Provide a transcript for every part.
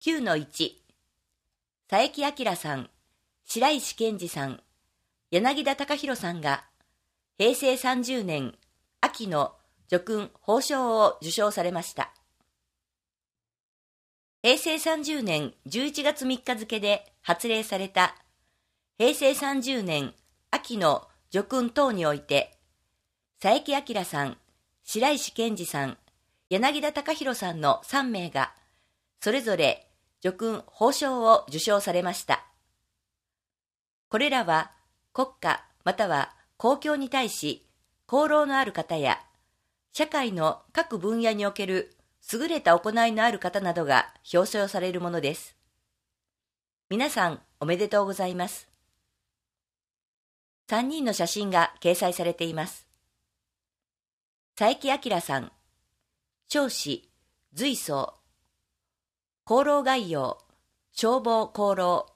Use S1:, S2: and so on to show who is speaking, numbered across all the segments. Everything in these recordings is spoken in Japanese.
S1: 9-1、佐伯明さん、白石健二さん、柳田隆弘さんが、平成30年秋の叙勲褒章を受章されました。平成30年11月3日付で発令された、平成30年秋の叙勲等において、佐伯明さん、白石健二さん、柳田隆弘さんの3名が、それぞれ叙勲褒章を受章されました。これらは国家または公共に対し功労のある方や、社会の各分野における優れた行いのある方などが表彰されるものです。皆さんおめでとうございます。3人の写真が掲載されています。佐伯明さん、長子、随走、功労概要、消防功労。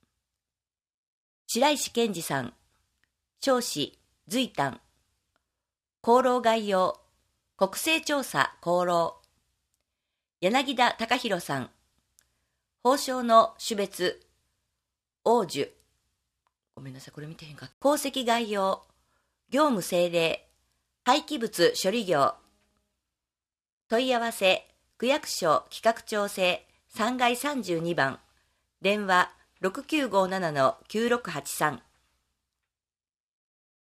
S1: 白石健二さん、長子、随短、功労概要、国勢調査功労。柳田隆弘さん、褒章の種別、王樹。ごめんなさい、これ見てへんか。功績概要、業務政令、廃棄物処理業。問い合わせ、区役所企画調整3階32番、電話6957-9683。